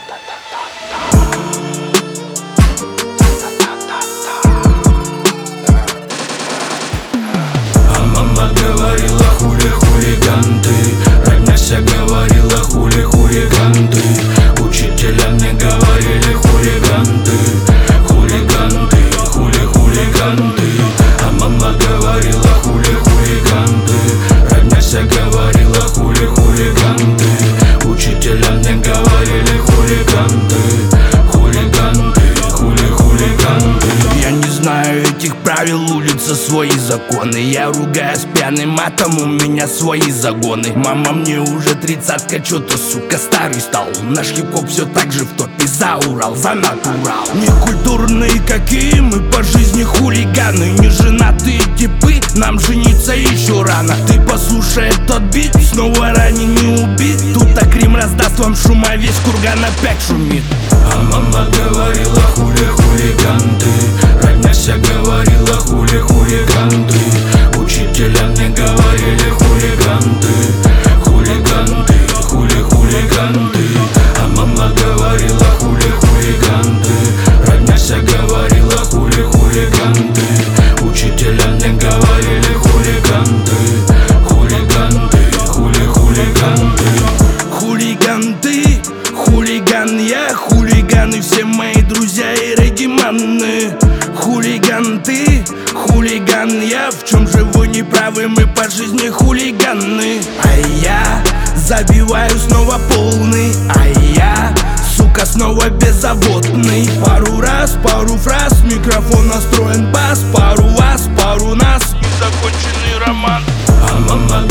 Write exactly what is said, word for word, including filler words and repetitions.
А мама говорила, хули хулиган ты. Родня вся говорила, хули хулиган ты. Учителя мне говорили, хулиган ты. Хулиган ты, хули хулиган ты. А мама говорила, хули хулиган ты. Родня вся говорила, хули хулиган ты. Учителя мне говорили, хулиган ты. Хулиган ты, хули хулиган ты. Я не знаю этих правил, улица свои законы. Я ругаюсь пьяным матом, у меня свои загоны. Мама, мне уже тридцатка, чё-то, сука, старый стал. Наш хип-хоп все так же в топе, за Урал, за натурал. Некультурные какие мы по жизни хулиганы. Не женатые типы, нам жениться еще рано. Ты послушай этот бит, снова ранен, не убит. Тут так Рим раздаст вам шума, весь курган опять шумит. А мама говорила, хули хулиган ты. Родня вся говорила, хули хулиган ты. Учителя мне говорили, хулиган ты. Хулиган ты, хули хулиган ты. А мама говорила, хули хулиган ты. Родня вся говорила, хули хулиган ты. Учителя мне говорили, хулиган ты. Хулиган ты, хули хулиган ты. Хулиган ты, хулиган я, хулиганы все мои друзья и региманы. Хулиган ты, хулиган я, в чем же вы не правы, мы по жизни хулиганы. А я забиваю снова полный, а я, сука, снова беззаботный. Пару раз, пару фраз, микрофон настроен бас. Пару вас, пару нас, незаконченный роман. А мама